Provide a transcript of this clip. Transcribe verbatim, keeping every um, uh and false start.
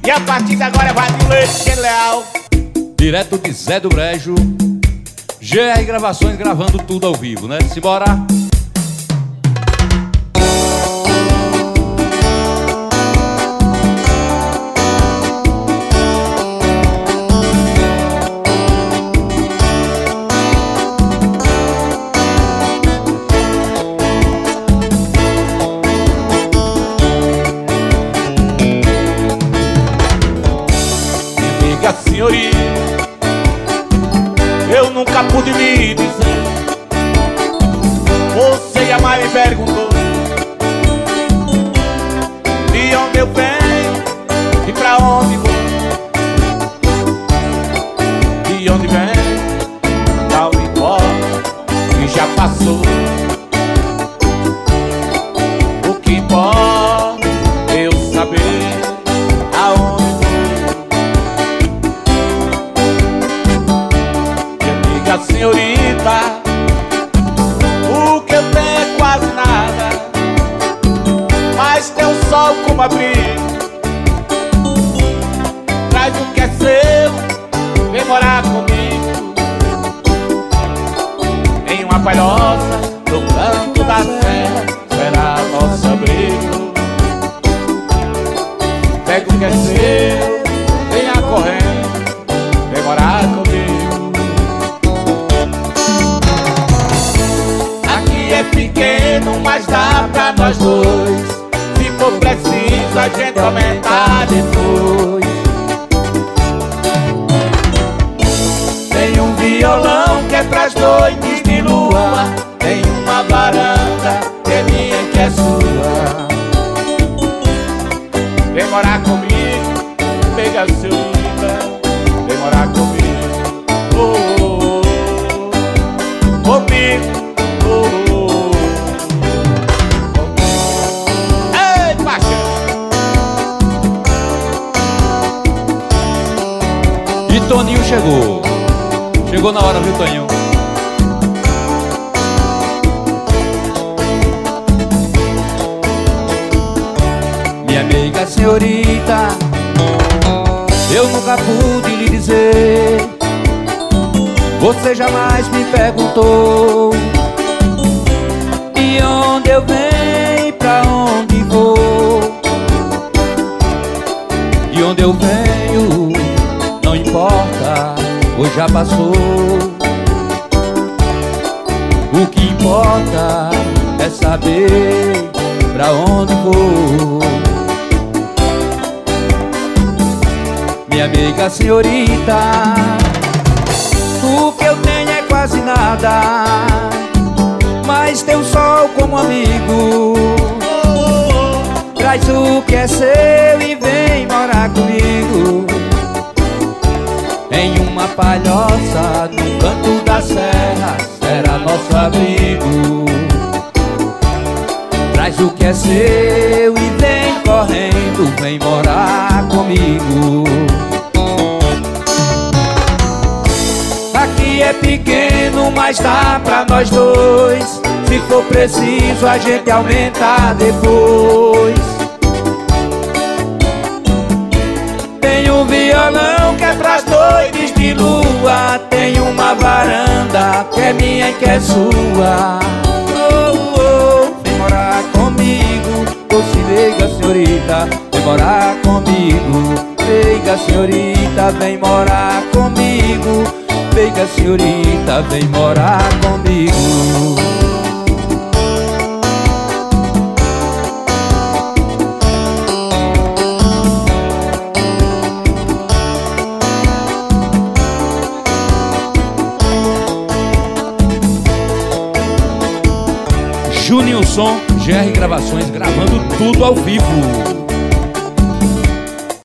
E a partir de agora vai de Leite Leal. Direto de Zé do Brejo, G R Gravações gravando tudo ao vivo, né? Simbora! Senhorita, eu nunca pude lhe dizer. Você jamais me perguntou de onde eu venho e pra onde vou. De onde venho, não me importa, que já passou. O que importa é eu saber aonde. Senhorita, o que eu tenho é quase nada, mas tem um sol como abrigo. Traz o que é seu, vem morar comigo em uma palhoça no canto da serra, será nosso abrigo. Pega o que é seu, venha correndo, vem morar comigo. É pequeno, mas dá pra nós dois. Se for preciso, a gente aumentar depois. Tem um violão que é pras noites de lua. Tem uma varanda que é minha e que é sua. Vem morar comigo, pega seu vida. Vem morar comigo, oh, oh, oh. Comigo, oh, oh. E Toninho chegou. Chegou na hora, viu, Toninho? Minha amiga senhorita, eu nunca pude lhe dizer. Você jamais me perguntou de onde eu venho, pra onde vou. De onde eu venho não importa, hoje já passou. O que importa é saber pra onde vou. Minha amiga senhorita, o que eu tenho é quase nada, mas tem um sol como amigo. Traz o que é seu e vem morar comigo em uma palhoça no canto da serra, será nosso abrigo. Traz o que é seu e vem correndo, vem morar comigo. Aqui é pequeno, mas dá pra nós dois. Se for preciso, a gente aumenta depois. Tem um violão que é pras noites de lua. Tem uma varanda que é minha e que é sua. Oh, oh, vem morar comigo, ou se liga senhorita, vem morar comigo. Liga senhorita, vem morar comigo. Liga senhorita, vem morar comigo. Juninho Som, G R Gravações gravando tudo ao vivo.